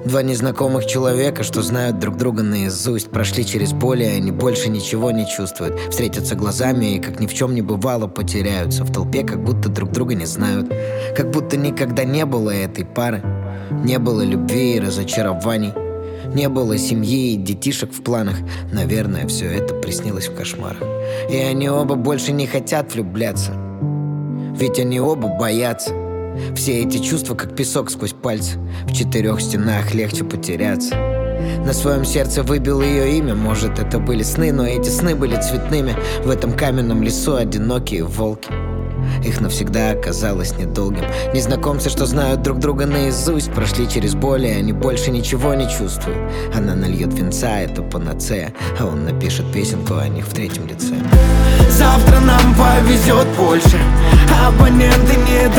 Два незнакомых человека, что знают друг друга наизусть, прошли через боль, и они больше ничего не чувствуют. Встретятся глазами и, как ни в чем не бывало, потеряются в толпе, как будто друг друга не знают. Как будто никогда не было этой пары. Не было любви и разочарований. Не было семьи и детишек в планах. Наверное, все это приснилось в кошмарах. И они оба больше не хотят влюбляться, ведь они оба боятся. Все эти чувства, как песок сквозь пальцы. В четырех стенах легче потеряться. На своем сердце выбил ее имя. Может, это были сны, но эти сны были цветными. В этом каменном лесу одинокие волки. Их навсегда оказалось недолгим. Незнакомцы, что знают друг друга наизусть, прошли через боль, и они больше ничего не чувствуют. Она нальет винца, это панацея, а он напишет песенку о них в третьем лице. Завтра нам повезет больше, абоненты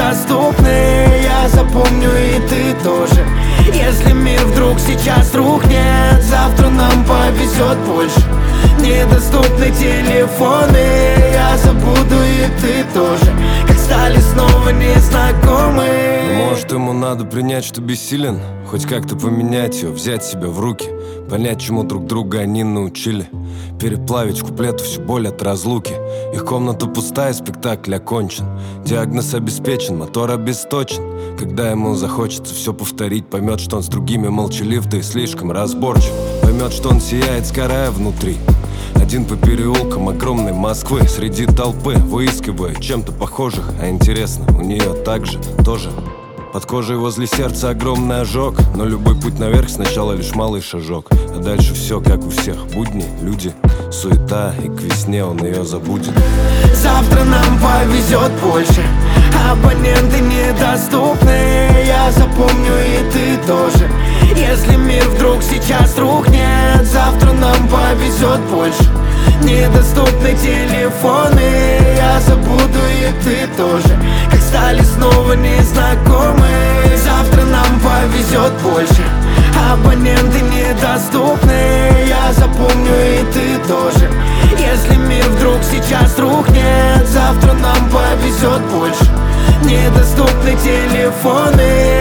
недоступны. Я запомню, и ты тоже. Если мир вдруг сейчас рухнет, завтра нам повезет больше. Недоступны телефоны, я забуду, и ты тоже. Как стали снова незнакомы. Может, ему надо принять, что бессилен, хоть как-то поменять ее, взять себя в руки, понять, чему друг друга они научили, переплавить в куплету всю боль от разлуки. Их комната пустая, спектакль окончен. Диагноз обеспечен, мотор обесточен. Когда ему захочется все повторить, поймет, что он с другими молчалив, да и слишком разборчив. Поймет, что он сияет, сгорая внутри. Один по переулкам огромной Москвы, среди толпы, выискивая чем-то похожих. А интересно, у нее также, тоже. Под кожей возле сердца огромный ожог, но любой путь наверх сначала лишь малый шажок. А дальше все как у всех, будни, люди, суета, и к весне он ее забудет. Завтра нам повезет больше, абоненты недоступны. Я запомню, и ты тоже. Если мир вдруг сейчас рухнет, завтра нам повезет больше. Недоступны телефоны, я забуду, и ты тоже. Как стали снова незнакомы. Завтра нам повезет больше, абоненты недоступны. Я запомню, и ты тоже. Если мир вдруг сейчас рухнет, завтра нам повезет больше. Недоступны телефоны,